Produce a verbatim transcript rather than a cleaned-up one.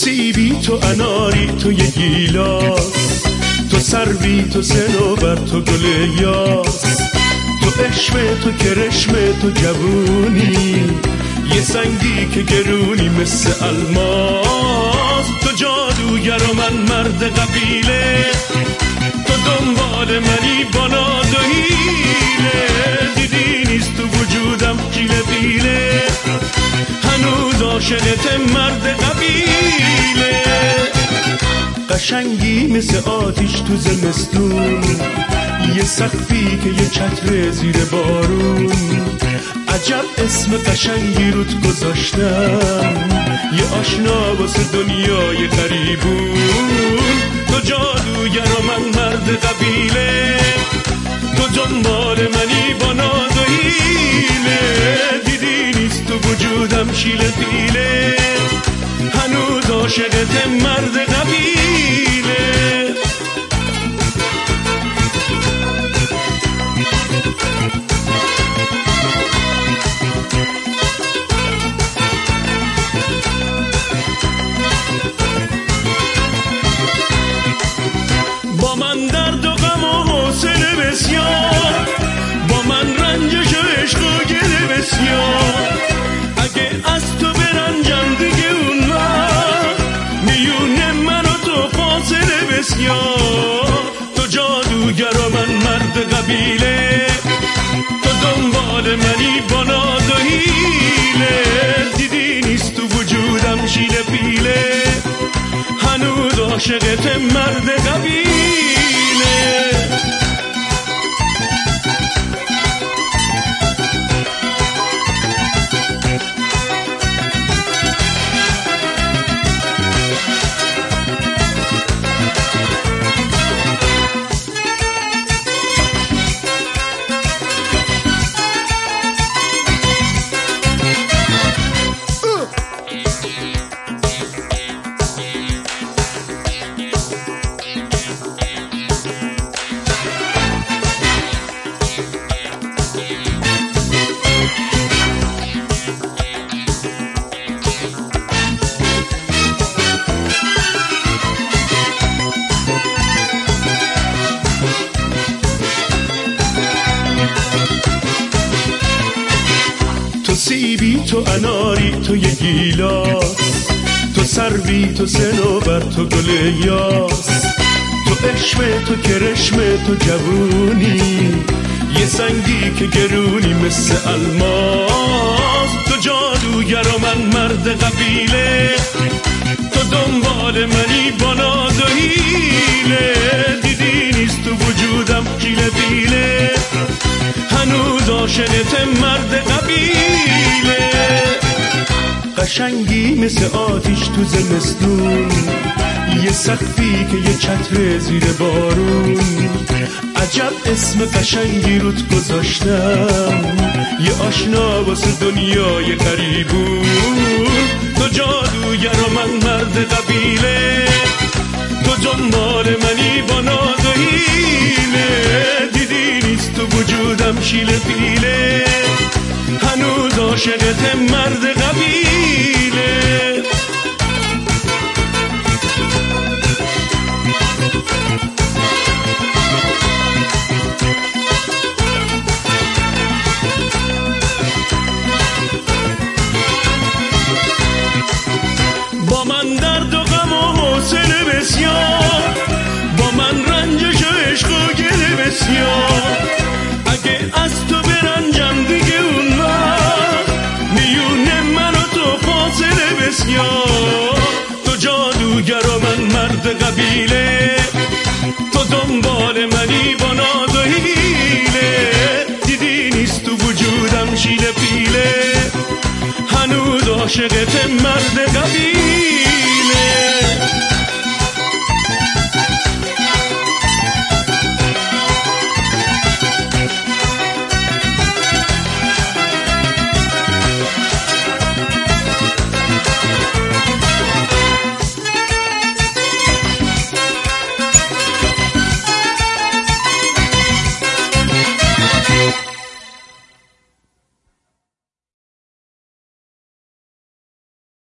سیبی، تو اناری، تو یه گیلاس، تو سروی، تو صنوبر، تو گل یاس، تو عشق، تو کرشم، تو جوونی، یه سنگی که گرونی مثل الماس. تو جادوگر و من مرد قبیله، تو دنبال منی با ناز و حیله. دیدی نیست تو وجودم کیله بیله، هنوز عاشقت مرد قبیله. قشنگی مثل آتیش تو زمستون، یه سقفی که یه چتر زیر بارون. عجب اسم قشنگی روت گذاشتم، یه آشنا واسه دنیای غریبون. تو جادوگر و من مرد قبیله، تو دنبال منی با ناز و حیله. دیدی نیست تو وجودم شیله پیله، هنوز عاشقت مرد قبیله. با من درد و غم و حوصله بسیار، با من رنجش و عشق و گله بسیار. اگه از تو برنجم دیگه اون وقت میونه من و تو فاصله بسیار. تو جادوگر و من مرد قبیله، تو دنبال منی با ناز و حیله. دیدی نیست تو وجودم شیله پیله، هنوز عاشقت مرد قبیله. تو سیبی، تو اناری، تو یه گیلاس، تو سروی، تو صنوبر، تو گل یاس، تو عشق، تو کرشم، تو جوونی، یه سنگی که گرونی مثل الماس. تو جادوگر و من مرد قبیله، تو دنبال منی با ناز و حیله. دیدی نیست تو وجودم کیله بیله، هنوز عاشقت مرد قبیله. قشنگی مثل آتیش تو زمستون، یه سقفی که یه چتر زیر بارون. عجب اسم قشنگی روت گذاشتم، یه آشنا واسه دنیای غریبون. تو جادوگر و من مرد قبیله، تو دنبال منی با ناز و حیله. دیدی نیست تو وجودم شیله پیله، هنوز عاشقت مرد قبیله. با من درد و غم و حوصله بسیار، با من رنجش و عشق و گله بسیار. اگه از تو برنجم دیگه اون وقت میونه من و تو فاصله بسیار. تو جادوگر و من مرد قبیله، تو دنبال منی با ناز و حیله. دیدی نیست تو وجودم شیله پیله، هنوز عاشقت مرد قبیله.